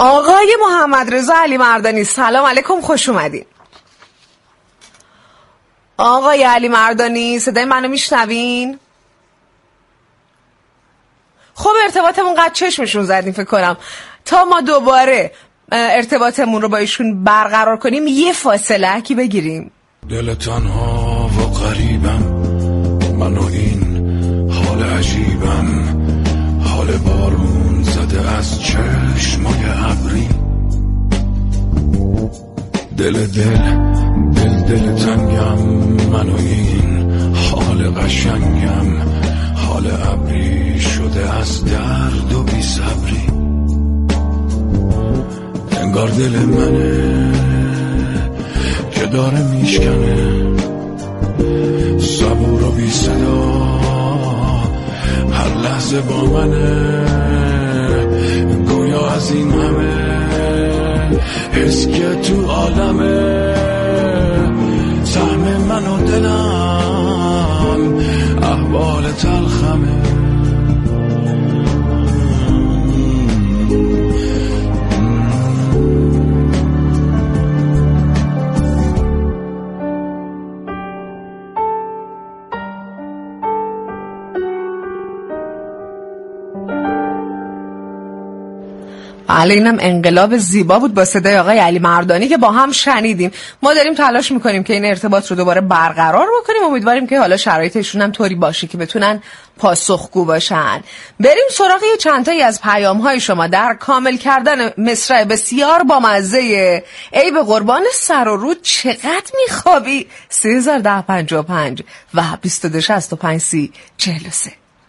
آقای محمد رضا علی مردانی سلام علیکم، خوش اومدین. آقای علی مردانی صدای منو میشنوین؟ خب ارتباطمون قد چشمشون زدیم فکر کنم. تا ما دوباره ارتباطمون رو با ایشون برقرار کنیم یه فاصله کی بگیریم. دل تنها و غریبم، من و این حال عجیبم، حال بارون زده از چشمای ابری. دل تنگم، من و این حال قشنگم، حال ابری شده از درد و بی صبری. انگار دل منه که داره میشکنه، صبور و بی صدا هر لحظه با منه. گویا از این همه حس که تو عالمه، سهم من و دلم احوال تلخمه. بله اینم انقلاب زیبا بود با صدای آقای علی مردانی که با هم شنیدیم. ما داریم تلاش میکنیم که این ارتباط رو دوباره برقرار بکنیم. امیدواریم که حالا شرایطشون هم طوری باشه که بتونن پاسخگو باشن. بریم سراغ چند تایی از پیام‌های شما در کامل کردن مصرع بسیار بامزه ای به قربان سر و رود چقدر میخوابی 301055 و 22653043.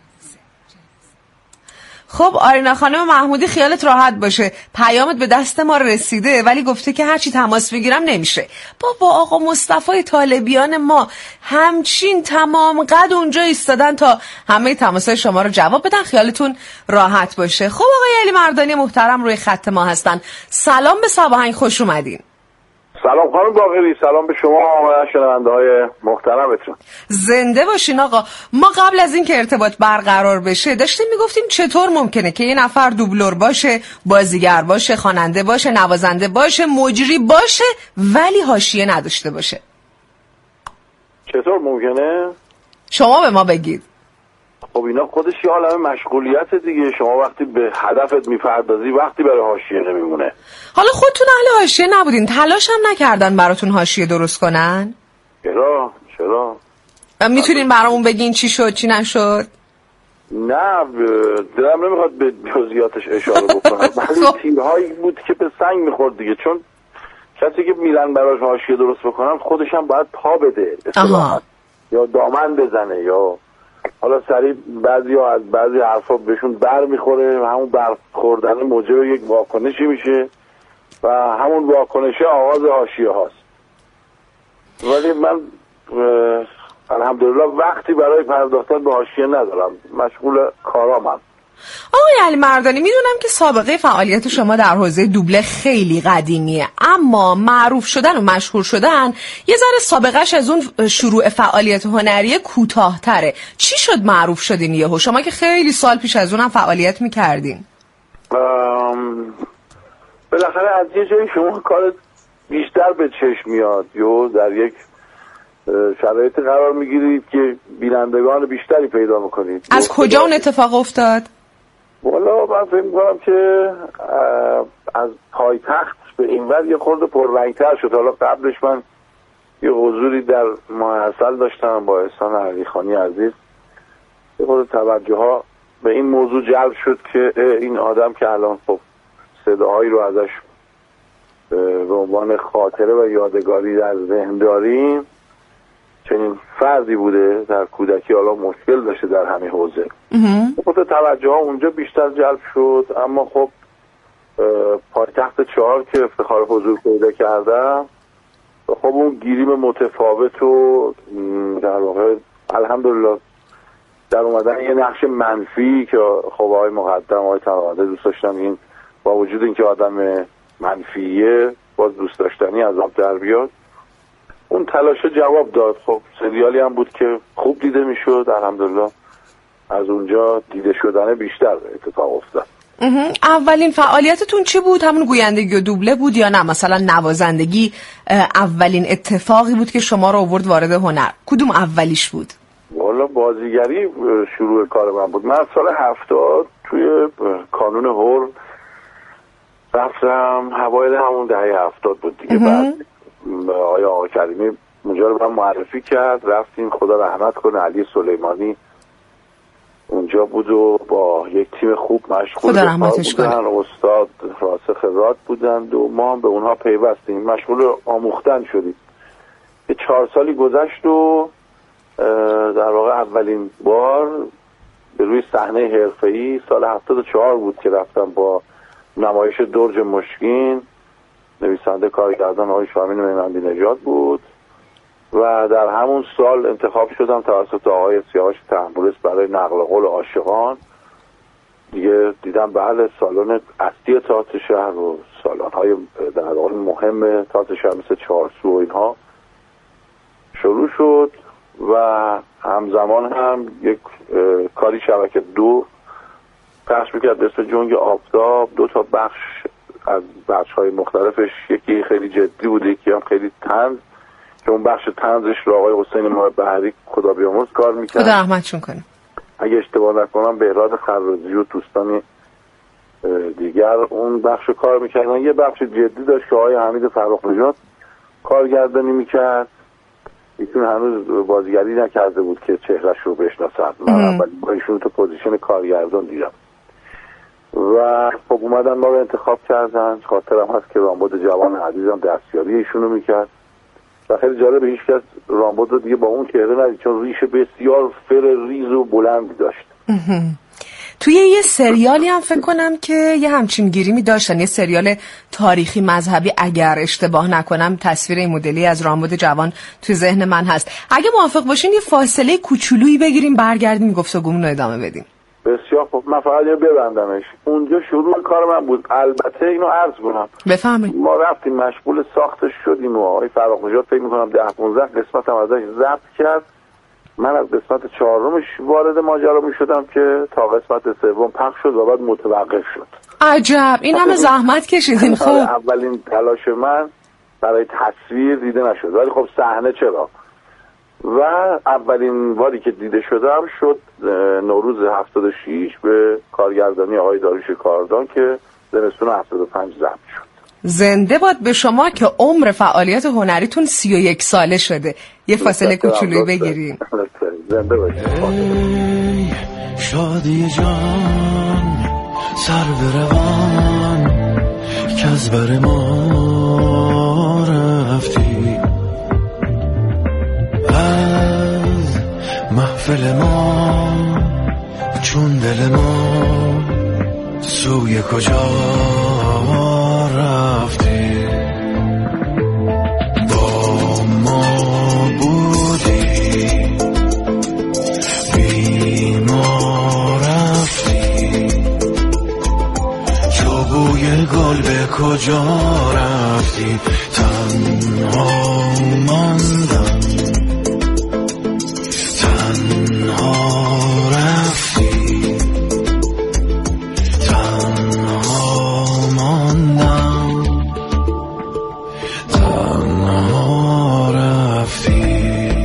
خب آرینا خانم محمودی خیالت راحت باشه، پیامت به دست ما رسیده ولی گفته که هرچی تماس میگیرم نمیشه. با آقا مصطفی طالبیان ما همچین تمام قد اونجا ایستادن تا همه تماسای شما رو جواب بدن، خیالتون راحت باشه. خب آقای علی مردانی محترم روی خط ما هستن. سلام به سباهنگ، خوش اومدین. سلام خانم باقری، سلام به شما و شنونده‌های محترمتون. زنده باشین آقا. ما قبل از این که ارتباط برقرار بشه داشتیم میگفتیم چطور ممکنه که یه نفر دوبلور باشه، بازیگر باشه، خواننده باشه، نوازنده باشه، مجری باشه ولی حاشیه نداشته باشه. چطور ممکنه؟ شما به ما بگید. خب اینا خودش یه عالمه مشغولیت دیگه. شما وقتی به هدفت میپردازی وقتی برای حاشیه نمیمونه. حالا خودتون اهل حاشیه نبودین، تلاش هم نکردن براتون حاشیه درست کنن؟ چرا؟ میتونین برامون بگین چی شد چی نشد؟ نه دلم نمیخواد به جزئیاتش اشاره بکنم ولی تیرهایی بود که به سنگ میخورد دیگه، چون کسی که میرن براش حاشیه درست بکنن خودش هم باید پا بده یا دامن بزنه یا حالا سریع بعضی‌ها از بعضی حرفا بهشون بر میخوره، همون برخوردن موجب یک واکنشی میشه و همون واکنشه آغاز حاشیه هاست. ولی من الحمدلله وقتی برای پرداختن به حاشیه ندارم، مشغول کارامم. آقای علی مردانی میدونم که سابقه فعالیت شما در حوزه دوبله خیلی قدیمیه، اما معروف شدن و مشهور شدن یه ذره سابقهش از اون شروع فعالیت هنری کوتاه‌تره. چی شد معروف شدین یهو؟ شما که خیلی سال پیش از اونم فعالیت میکردین. بالاخره از یه جایی شما کار بیشتر به چشم میاد یا در یک شرایطی قرار میگیرید که بینندگان بیشتری پیدا میکنید. از کجا اون اتفاق افتاد؟ والا من فکر میکنم که از پایتخت به اینور یه خورده پررنگتر شد. حالا قبلش من یه حضوری در ماه عسل داشتم با احسان علیخانی عزیز، یه خورده توجه ها به این موضوع جلب شد که این آدم که الان خب صداهایی رو ازش به عنوان خاطره و یادگاری در ذهن داریم، چنین فردی بوده در کودکی، حالا مشکل داشته در همین حوزه. خب توجه ها اونجا بیشتر جلب شد. اما خب پایتخت 4 که افتخار حضور پیدا کردم، خب اون گیریم متفاوت و در واقع الحمدلله در اومدن یه نقش منفی که خب آقای مقدم آقای تنقاده دوست داشتم این با وجود اینکه آدم منفیه باز دوست داشتنی از آب در بیاد. اون تلاشه جواب داد. خب سریالی هم بود که خوب دیده میشد، الحمدلله از اونجا دیده شدن بیشتر اتفاق افتاد. اولین فعالیتتون چی بود؟ همون گویندگی و دوبله بود یا نه مثلا نوازندگی اولین اتفاقی بود که شما رو آورد وارد هنر؟ کدوم اولیش بود؟ والا بازیگری شروع کار من بود. من سال 70 توی کانون هور رفتم، اوایل همون دهه 70 بود دیگه. بعد آقا کریمی اونجا رو من معرفی کرد، رفتیم، خدا رحمت کنه علی سلیمانی اونجا بود و با یک تیم خوب مشغول خدا رحمتش کنه. استاد راسخ راد بودند و ما هم به اونها پیوستیم، مشغول آموختن شدیم. 4 سالی گذشت و در واقع اولین بار به روی صحنه حرفه‌ای سال 74 بود که رفتم با نمایش درج مشکین، نویسنده کارگردان آقای شامین مهمندی نژاد بود و در همون سال انتخاب شدم توسط آقای سیاوش تحمورس برای نقل قول عاشقان. دیگه دیدم بله سالن اصلی تئاتر شهر و سالن‌های در واقع مهم تئاتر شهر مثل چارسو و اینها شروع شد و همزمان هم یک کاری شبکه 2 پخش میکرد به اسم جنگ آفتاب. 2 تا بخش از بخش‌های مختلفش، یکی خیلی جدی بود، یکی هم خیلی طنز، که اون بخش طنزش رو آقای حسین ماه بهری خدا بیامرز کار میکرد. خدا رحمتشون کنه. اگه اشتباه نکنم بهراد خرازی و دوستانی دیگر اون بخش رو کار میکردن. یه بخش جدی داشت که آقای حمید فرخ‌نژاد کارگردانی میکرد. ایشون هنوز بازیگری نکرده بود که چهرهش رو بشناسن. من اولین بار ایشون تو پوزیشن کارگردان دیدم و خب اومدن ما رو انتخاب کردن. خاطرم هست که رامبد جوان عزیزم دستیاری ایشونو میکرد و خیلی جالب، هیچ کس رامبد رو دیگه با اون چهره ندید چون ریش بسیار فر ریز و بلندی داشت. توی یه سریالی هم فکر کنم که یه همچین گیریمی داشتن، یه سریال تاریخی مذهبی، اگر اشتباه نکنم تصویر این مدلی از رامبد جوان توی ذهن من هست. اگه موافق باشین یه فاصله کوچولویی بگیریم برگردیم گفتگومون رو ادامه بدیم. بسیار خوب، من فقط یه ببندمش. اونجا شروع کار من بود. البته اینو عرض کنم بفرمایید. ما رفتیم مشغول ساختش شدیم و آقای فرخ‌نژاد فکر می‌کنم 10-15 قسمت هم ازش ضبط کرد. من از قسمت 4مش وارد ماجرا می‌شدم که تا قسمت 3 پخش شد و بعد متوقف شد. عجب، این همه زحمت کشیدین. خب اولین تلاش من برای تصویر دیده نشد، ولی خب صحنه چرا. و اولین باری که دیده شدم شد نوروز 76 به کارگردانی آقای داریوش کاردان که زمستون 75 ضبط شد. زنده باد به شما که عمر فعالیت هنریتون 31 ساله شده. یه فاصله کوچولویی بگیریم. زنده باشید. شادی جان سر به روان که از بر ما رفتی، از محفل ما چون دل ما سوی کجا رفتی. با ما بودی بی ما رفتی، چو بوی گل به کجا رفتی. تنها ماندم، تنها رفتی، تنها ماندم، تنها رفتی.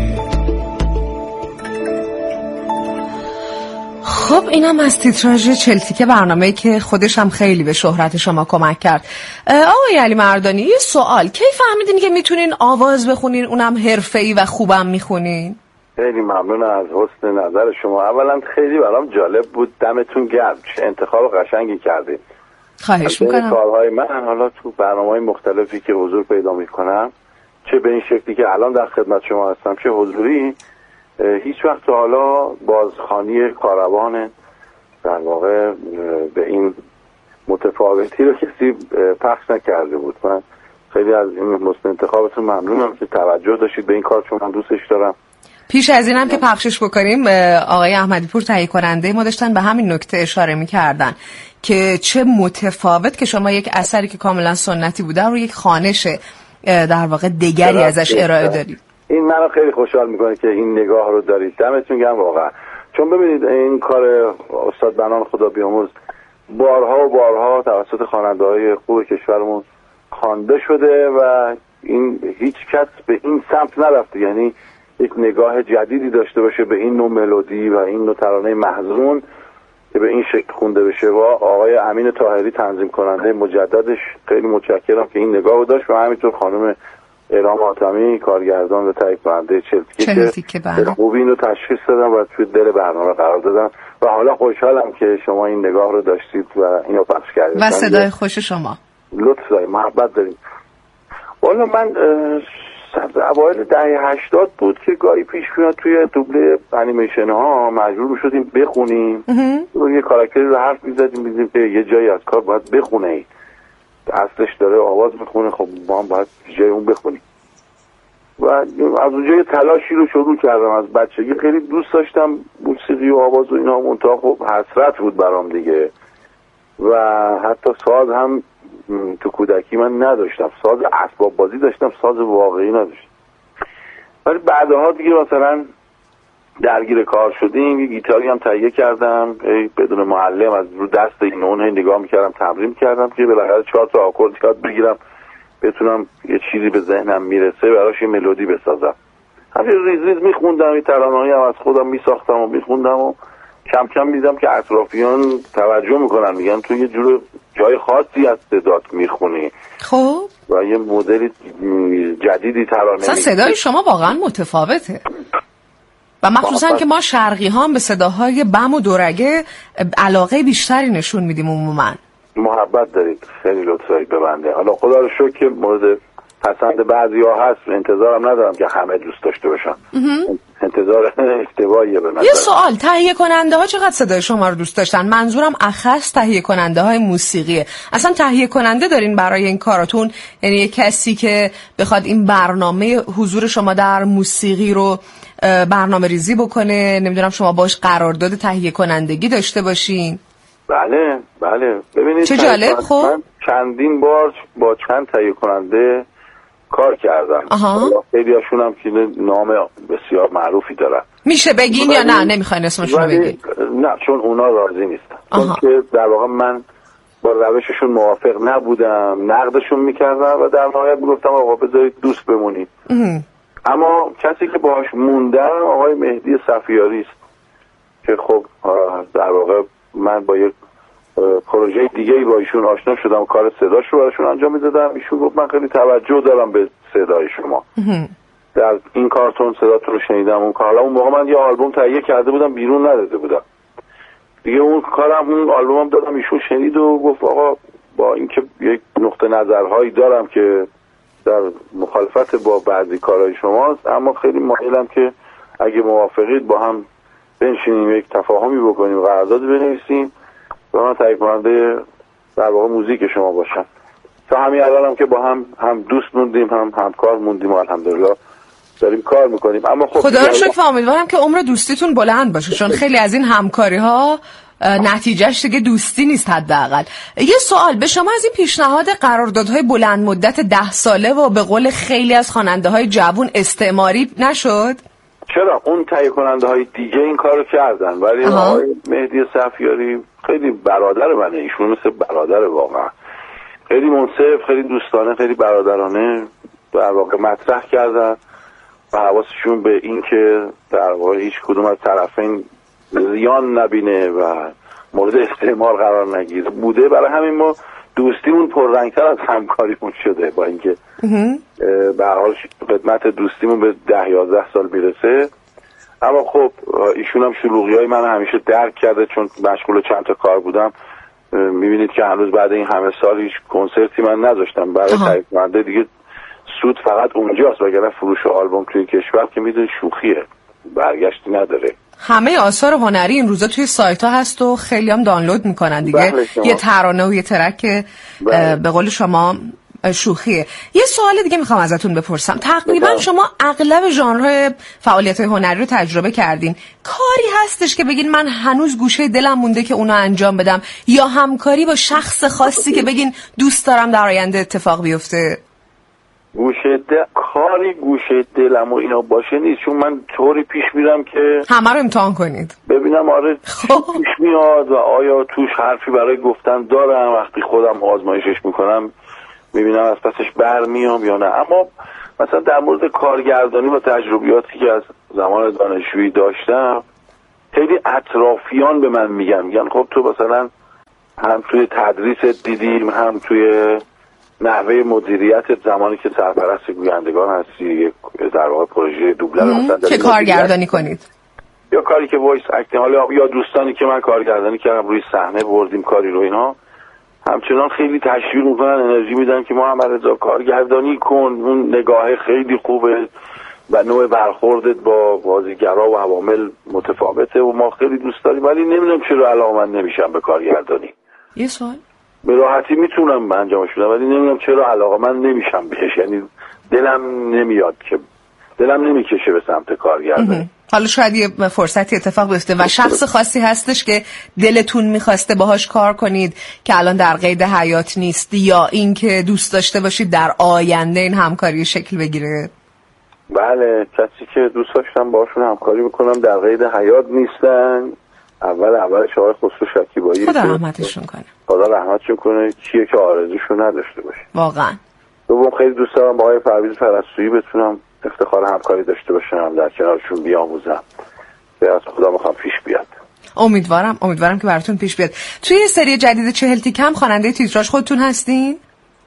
خب اینم از تیتراژ چلتیکه، برنامه‌ای که خودش هم خیلی به شهرت شما کمک کرد. آقای علی مردانی یه سوال، کی فهمیدین که میتونین آواز بخونین اونم حرفه‌ای و خوبم میخونین؟ خیلی ممنون از حسن نظر شما. اولا خیلی برام جالب بود، دمتون گرم، چه انتخاب قشنگی کردید. خواهش میکنم. کارهای من حالا تو برنامه‌های مختلفی که حضور پیدا میکنم، چه به این شکلی که الان در خدمت شما هستم، چه حضوری، هیچ وقت تا حالا بازخوانی کاروان در واقع به این متفاوتی رو کسی پخش نکرده بود. من خیلی از این حسن انتخابتون ممنونم که توجه داشتید به این کار، چون من دوستش دارم. پیش از اینم که پخشش بکنیم آقای احمدی پور تهیه کننده ما داشتن به همین نکته اشاره می‌کردن که چه متفاوت که شما یک اثری که کاملا سنتی بوده رو یک خوانش در واقع دیگری ازش ارائه دارید. این منو خیلی خوشحال میکنه که این نگاه رو دارید. دمتون گرم واقعا. چون ببینید این کار استاد بنان خدا بیامرز بارها و بارها توسط خواننده‌های خوب کشورمون خوانده شده و این هیچ کس به این سمت نرفته، یعنی یک نگاه جدیدی داشته باشه به این نوع ملودی و این نوع ترانه محزون که به این شکل خونده بشه. و آقای امین طاهری تنظیم کننده مجددش خیلی متشکرم که این نگاه رو داشت و همینطور خانم الهام حاتمی کارگردان و تهیه کننده چلتیکه که خوبی اینو تشخیص دادن و توی دل برنامه قرار دادن و حالا خوشحالم که شما این نگاه رو داشتید و اینو پخش کردید و صدای خوش شما. لطف دارید، محبت دارید. والا من اوایل دهه 80 بود که گاهی پیش میاد توی دوبله انیمیشن ها مجبور میشدیم بخونیم، یه کاراکتری رو حرف میزدیم میدیم که یه جایی از کار باید بخونه، اصلش داره آواز میخونه، خب ما هم باید جای اون بخونیم و از اونجا یه تلاشی رو شروع کردم. از بچگی خیلی دوست داشتم موسیقی و آواز و اینا، منتها خب حسرت بود برام دیگه و حتی ساز هم تو کودکی من نداشتم، ساز اسباب بازی داشتم، ساز واقعی نداشتم. ولی بعدها دیگه مثلا درگیر کار شدیم، یه گیتاری هم تهیه کردم بدون معلم، از رو دست این اون نگاه میکردم، تمرین کردم که بالاخره 4 تا آکورد یاد بگیرم بتونم یه چیزی به ذهنم میرسه براش یه ملودی بسازم. همین ریز ریز میخوندم، این ترانه‌ای هم از خودم میساختم و میخوندم و کم کم دیدم که اطرافیان توجه میکنن، میگن تو یه جور جای خاصی از صدات میخونی. خب و یه مدل جدیدی ترانه مثلا صدای شما واقعا متفاوته و مخصوصا که ما شرقی ها هم به صداهای بم و دورگه علاقه بیشتری نشون میدیم عموما. محبت دارید، خیلی لطف دارید به بنده. حالا خدا رو شکر که مورد پسند بعضیا هست، انتظارم ندارم که همه دوست داشته باشن. انتظار اشتباهیه به نظر. یه سوال، تهیه کننده ها چقدر صدای شما رو دوست داشتن؟ منظورم اخص تهیه کننده های موسیقیه. اصلا تهیه کننده دارین برای این کاراتون؟ یعنی یه کسی که بخواد این برنامه حضور شما در موسیقی رو برنامه ریزی بکنه، نمیدونم شما باش قرارداد تهیه کنندگی داشته باشین؟ بله بله. ببینید چه جالب. خب من چندین بار با چند تهیه کننده کار کردم. خیلی هاشون هم که نام بسیار معروفی دارن. میشه بگین یا نه نمیخواین اسمشون رو بگین؟ نه، چون اونا راضی نیستن، چون که در واقع من با روششون موافق نبودم، نقدشون میکردم و در نهایت میگفتم آقا بذارید دوست بمونید. اما کسی که باهاش موندم آقای مهدی صفیاری است که خب در واقع من با یک پروژه دیگه‌ای با ایشون آشنا شدم، کار صداش رو براشون انجام میدادم. ایشون گفت من خیلی توجه دارم به صدای شما، در این کارتون صداتون رو شنیدم. اون کار، اون موقع من یه آلبوم تهیه کرده بودم بیرون نداده بودم دیگه، اون کارم اون آلبومم دادم، ایشون شنید و گفت آقا با اینکه یک نقطه نظرهایی دارم که در مخالفت با بعضی کارهای شماست، اما خیلی مایلم که اگه موافقید با هم بنشینیم یک تفاهمی بکنیم، قراردادی بنویسیم و من تهیه کننده در واقع موزیک شما باشم. تا همین الانم که با هم دوست موندیم، هم همکار موندیم و الحمدلله داریم کار میکنیم. اما خب خدا رو شکر، امیدوارم که عمر دوستیتون بلند باشه، چون خیلی از این همکاری ها نتیجهش دیگه دوستی نیست حداقل. یه سوال به شما، از این پیشنهاد قراردادهای بلند مدت 10 ساله و به قول خیلی از خواننده های جوون استعماری نشد؟ چرا؟ اون تهیه کننده های دیگه این کارو کردن، ولی آقای مهدی صفیاری خیلی برادر منه، ایشون مثل برادر واقعا، خیلی منصف، خیلی دوستانه، خیلی برادرانه در واقع مطرح کردن و حواسشون به این که در واقع هیچ کدوم از طرفین زیان نبینه و مورد استعمار قرار نگیره بوده. برای همین ما دوستیمون پررنگتر از همکاریمون شده، با اینکه به هر حال خدمت دوستیمون به 10-11 سال میرسه. اما خب ایشون هم شلوغی‌های من همیشه درک کرده، چون مشغول چند تا کار بودم. میبینید که هنوز بعد این همه سال هیچ کنسرتی من نذاشتم. برای تهیه کننده دیگه سود فقط اونجاست، وگرنه فروش آلبوم توی کشور که میدونید شوخیه، برگشتی نداره. همه آثار هنری این روزا توی سایت ها هست و خیلی هم دانلود میکنن دیگه. یه ترانه و یه ترک به قول شما شوخیه. یه سوال دیگه میخوام ازتون بپرسم. تقریبا شما اغلب ژانرهای فعالیت‌های هنری رو تجربه کردین. کاری هستش که بگین من هنوز گوشه دلم مونده که اونو انجام بدم، یا همکاری با شخص خاصی که بگین دوست دارم در آینده اتفاق بیفته؟ گوشه کاری گوشه دلم و اینا باشه نیست، چون من طوری پیش میرم که همه رو امتحان کنید ببینم آره پیش میاد و آیا توش حرفی برای گفتن دارم. وقتی خودم آزمایشش میکنم میبینم از پسش برمیام یا نه. اما مثلا در مورد کارگردانی و تجربیاتی که از زمان دانشجویی داشتم، خیلی اطرافیان به من میگن خب تو مثلا هم توی تدریست دیدیم، هم توی نحوه مدیریت زمانی که سرپرست گویندگان هستی، در واقع پروژه دوبله مثلا که کارگردانی کنید یا کاری که وایس اکتینگ، حالا یا دوستانی که من کارگردانی کردم روی صحنه بردیم کاری رو، اینا همچنان خیلی تشویق میکنن، انرژی میدن که محمد رضا کارگردانی کن، اون نگاه خیلی خوبه و نوع برخوردت با بازیگرا و عوامل متفاوته و ما خیلی دوست داریم، ولی نمیدونم چرا علاقه‌مند نمیشم به کارگردانی. یه سوال به راحتی میتونم انجامش بدم ولی نمیدونم چرا علاقه‌مند نمیشم بهش، یعنی دلم نمیکشه به سمت کارگردانی. حالا شاید یه فرصتی اتفاق بیفته و شخص خاصی هستش که دلتون میخواسته باهاش کار کنید که الان در قید حیات نیست، یا این که دوست داشته باشید در آینده این همکاری شکل بگیره؟ بله، کسی که دوست داشتم باشون همکاری میکنم در قید حیات نیستن. اولش آقای خسرو شکیبایی، خدا رحمتشون کنه. خدا رحمتشون کنه. کیه که آرزوشو نداشته باشه واقعا. دوم خیلی دوست دارم با آقای پرویز پرستویی بتونم افتخار همکاری داشته باشم، در کنارشون بیاموزم که از خدا میخوام پیش بیاد. امیدوارم که براتون پیش بیاد. توی سری جدید 40 تیک هم خواننده تیتراژ خودتون هستین؟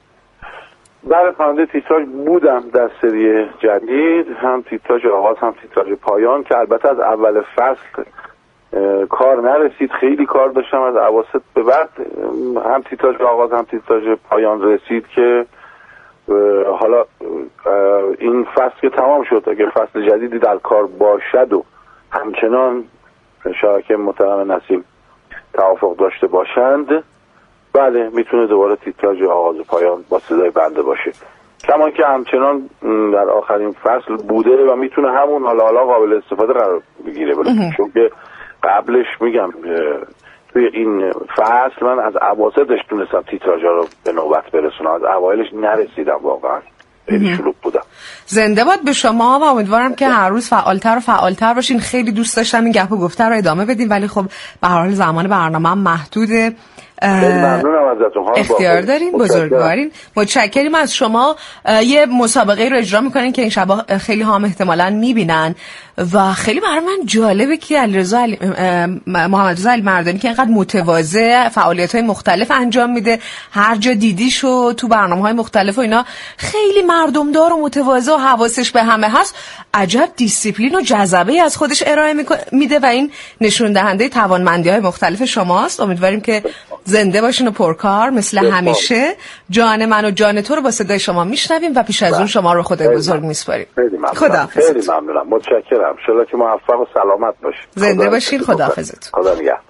بله، خواننده تیتراژ بودم در سری جدید، هم تیتراژ آغاز هم تیتراژ پایان، که البته از اول فصل کار نرسید، خیلی کار داشتم از اواسط به بعد، هم تیتراژ آغاز هم تیتراژ پایان رسید که حالا این فصل که تمام شد، اگه فصل جدیدی در کار باشد و همچنان شبکه محترم نسیم توافق داشته باشند، بله میتونه دوباره تیتراژ آغاز و پایان با صدای بنده باشه، کما که همچنان در آخرین فصل بوده و میتونه همون حالا قابل استفاده قرار بگیره، چون که قبلش میگم توی این فصل من از اواسطش تونستم تیتراژا رو به نوبت برسونم، از اوایلش نرسیدم، واقعا خیلی شلوغ بودم. زنده باد به شما و امیدوارم که هر روز فعالتر و فعالتر باشین. خیلی دوست داشتم این گپ و گفته رو ادامه بدیم ولی خب به هر حال زمان برنامه هم محدوده. ممنونم ازتون، اختیار دارین، بزرگوارین. متشکریم از شما. یه مسابقه رو اجرا میکنین که این شبا خیلی هم احتمالاً میبینن و خیلی برای من جالبه که محمد رضا علیمردانی که اینقدر متواضع فعالیت‌های مختلف انجام میده، هر جا دیدیشو تو برنامه‌های مختلف و اینا خیلی مردمدار و متواضع و حواسش به همه هست، عجب دیسیپلین و جذبه از خودش ارائه میده و این نشون دهنده توانمندی‌های مختلف شماست. امیدواریم که زنده باشین و پرکار مثل همیشه. جان من و جان تو رو با صدای شما میشنویم و پیش از اون شما رو خدای بزرگ میسپاریم. خیلی ممنونم، متشکرم. ان شاءالله که موفق و سلامت باشید. زنده باشین. خداحافظتون. خدا نگهدار.